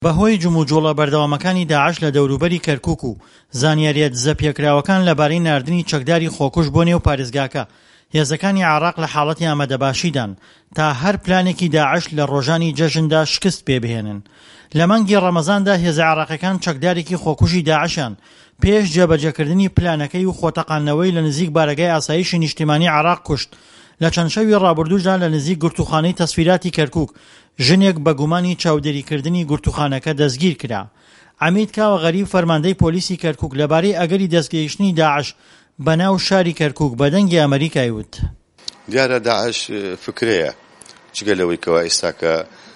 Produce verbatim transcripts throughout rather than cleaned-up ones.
بەهۆی جموجۆڵە بەردەوامەکانی داعش لە دەوروبەری کەرکووک و زانیاریە دزەپێکراوەکان لەبارەی ناردنی چەکداری خۆکوش بۆ نێو پارێزگاکە، هێزەکانی عێراق لە حاڵەتی ئامادەباشیدان تا هەر پلانێکی داعش لە ڕۆژانی جەژندا شکست پێبهێنن. لە مانگی ڕەمەزاندا هێزە عێراقیەکان چەکدارێکی خۆکوژی داعشیان پێش جێبەجێکردنی پلانەکەی و خۆتەقانەوەی لە نزیک بارگای ئاسایشی نیشتیمانی عێراق کوشت. لە چەند شەوی ڕابردووشدا لە نزیک گورتوخانەی تەسفیراتی کەرکووک ژنێک بە گومانی چاودێریکردنی گورتوخانەکە دەستگیر کرا. عەمید کاوە غەریب فەرماندەی پۆلیسی کەرکووک لەبارەی ئەگەری دەستگەیشتنی داعش بەناو شاری کەرکووک بە دەنگی ئەمریکای وت: دیارە داعش فکرەیە جگە لەوەی کەوا ئێستاکە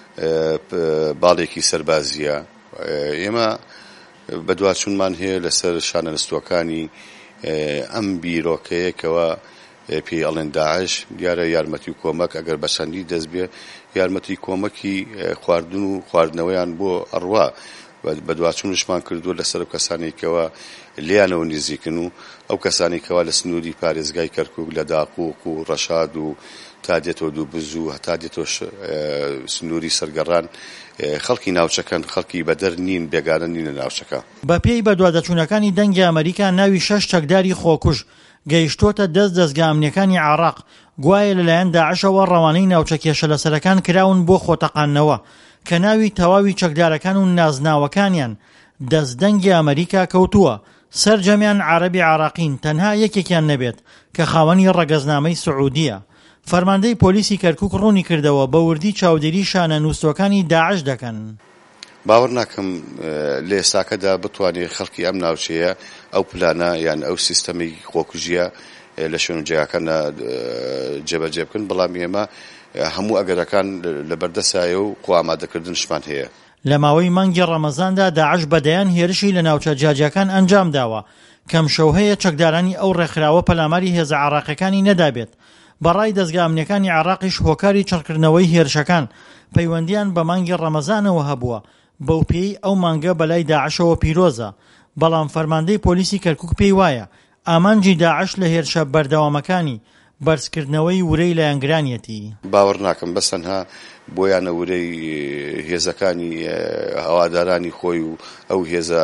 باڵێکی سەربازیە. ئێمە بەدواچوونمان هەیە لەسەر شانەنستوەکانی ئەم بیرۆکەیەکەوە پێی ئەڵێن داعش. دیارە یارمەتی و کۆمەک ئەگەر بەچەندی دەست بێ یارمەتی کۆمەکی خواردن و خواردنەوەیان بۆ ئەڕوا بەدواچوونشمان کردووە لەسەر کەسانێکەوە لیانەوە نزیکن و ئەو کەسانێکەوە لە سنووری پارێزگای کەرکووک لە داقووق و ڕەشاد و تا دێتەوە دووبز و هەتا دێتەوە سنووری سەرگەڕان خەڵکی ناوچەکان خەڵکی بەدەر نین، بێگانە نینە ناوچەکە. بە پێی بەدوادەچوونەکانی دەنگی ئەمریکا ناوی شەش چەکداری خۆکوژ گەیشتۆتە دەست دەستگا ئەمنیەکانی عێراق. گوایە لەلایەن داعشەوە ڕەوانەی ناوچە کێشە لەسەرەکان کراون بۆ خۆتەقانەوە کە ناوی تەواوی چەکدارەکان و نازناوەکانیان دەستدەنگی ئەمریکا کەوتووە. سەرجەمیان عەرەبی عێراقین، تەنها یەکێکیان نەبێت کە خاوەنی ڕەگەزنامەی سعودیە. فەرماندەی پۆلیسی کەرکووک ڕوونی کردەوە بە وردی چاودێری شانە نووسەوەکانی داعش دەکەن. باوەڕ ناکەم لە ئێستاکەدا بتوانێت خەڵکی ئەم ناوچەیە ئەو پلانە یان ئەو سیستەمی خۆکوژیە لە شوێن جێگاکانە جێبەجێ بکەن، بەڵام ئێمە هەموو ئەگەرەکان لە بەردەسایە و خۆ ئامادەکردنشمان هەیە. لە ماوەی مانگی ڕەمەزاندا داعش بەدەیان هێرشی لە ناوچە جاجیەکان ئەنجام داوە. کەم شەو هەیە چەکدارانی ئەو ڕێکخراوە پەلاماری هێزە عێراقیەکانی نەدابێت. بەڕای دەستگا ئەمنیەکانی عێراقیش هۆکاری چڕکردنەوەی هێرشەکان پەیوەندیان بە مانگی ڕەمەزانەوە هەبووە. بەو پێی ئەو مانگە بەلای داعشەوە پیرۆزە، بەڵام فەرماندەی پۆلیسی کەرکووک پێی وایە ئامانجی داعش لە هێرشە بەردەوامەکانی بەرزکردنەوەی ورەی لایەنگرانیەتی. باوەڕ ناکەم بەسەنها بۆیانە ورەی هێزەکانی هەوادارانی خۆی و ئەو هێزە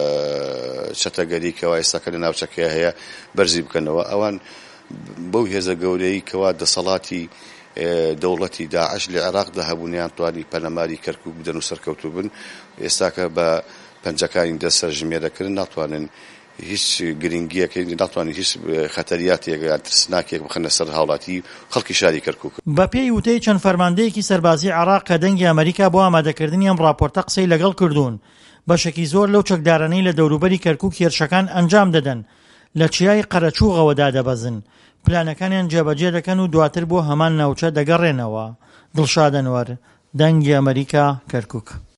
چەتەگەری کەوا ئێستاکە لە ناوچەکەیە هەیە بەرزی بکەنەوە. ئەوان بەو هێزە گەورەی کەوا دەسەڵاتی دەوڵەتی داعش لە عێراقدا هەبوونیان توانی پەلەماری کەرکووک بدەن و سەرکەوتوو بن. ئێستاکە بە پەنجەکانی دەسەر ژمێرەکردن ناتوانن هیچ گرنگیەکەی ناتوانین هیچ خەتەریاتێک یان ترسناکێک بخەنە سەر هاوڵاتی خەڵکی شاری کەرکووک. بە پێی وتەی چەند فەرماندەیەکی سەربازی عێراق کە دەنگی ئەمریکا بۆ ئامادەکردنی ئەم ڕاپۆرتە قسەی لەگەڵ کردوون، بەشێکی زۆر لەو چەکدارانەی لە دەوروبەری کەرکووک هێرشەکان ئەنجام دەدەن لە چیای قەرەچووغەوەدا دەبەزن، پلانەکانیان جێبەجێ دەکەن و دواتر بۆ هەمان ناوچە دەگەڕێنەوە. دڵشاد ئەنوەر، دەنگی ئەمریکا، کەرکووک.